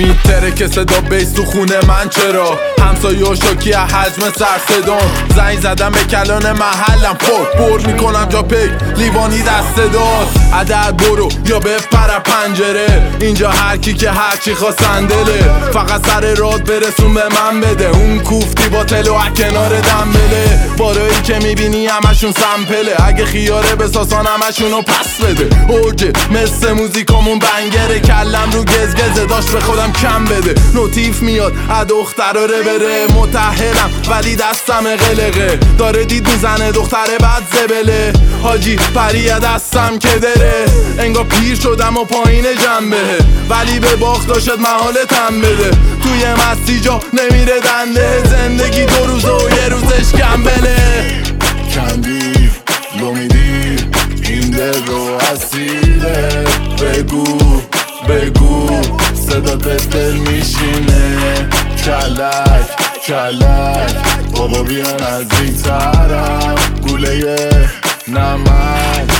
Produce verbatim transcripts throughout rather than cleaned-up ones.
میتره که صدا بیس تو خونه من چرا همسایه و شاکی حجم سر صدام زنگ زدم به کلان محلم فوق بر میکنم جا پیک لیوانی دست داد عدد برو یا بپر پنجره اینجا هر کی که هر چی خواستن دله فقط سر راد برسون به من بده اون کوفتی با تلو کنار دنبله بارایی که میبینی همشون سمپله اگه خیاره بساسان همشونو پس بده اوجه مثل موزیکامون بنگره کلم رو گزگزه داشت به خودم کم بده نوتیف میاد از دختراره بره متحرم ولی دستم قلقه داره دید میزنه دختره بعد زبله حاجی پریه دستم که دره انگار پیر شدم و پایین جنبه ولی به باخت داشت محالتم بده توی مستی جا نمیره دنده زندگی دو روزه و یه روزش کمبله کندی لو میدی این دل رو اسیره بگو بگو صدا دل میشینه کلک کلک بابا بیا نزدیک ترم گوله نمک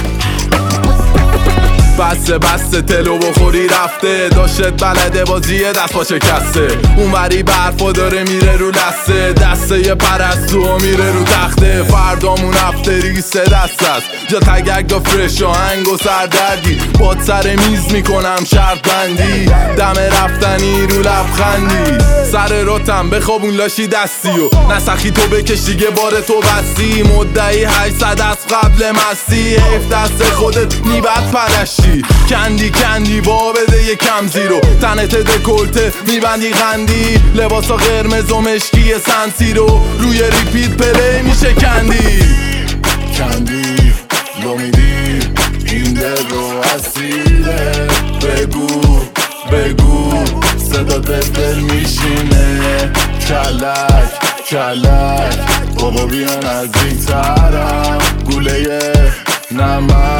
بسته بسته تلو بخوری رفته داشت بلده بازیه دست با شکسته اون وری برفا داره میره رو لسته دسته یه پرستو میره رو تخته فردامون افتری سه دست است جا تگک دا فرش آهنگ و سردردی باد سر میز میکنم شرط بندی دم رفتنی رو لبخندی سر راتم بخوابون لاشی دستی و نسخی تو بکش دیگه بار تو بستی مدعی هشتصد از قبل مستی حیف دست خودت میبد پرشتی کندی کندی با بده یه کم زیرو تنت دکلته میبندی غندی لباسا قرمز و مشکی سنسی رو روی ریپیت پلی میشه کندی کندی لو میدی این دل رو اسیره بگو بگو صدا دل میشینه کلک کلک بابا بیا نزدیک ترم گوله نمک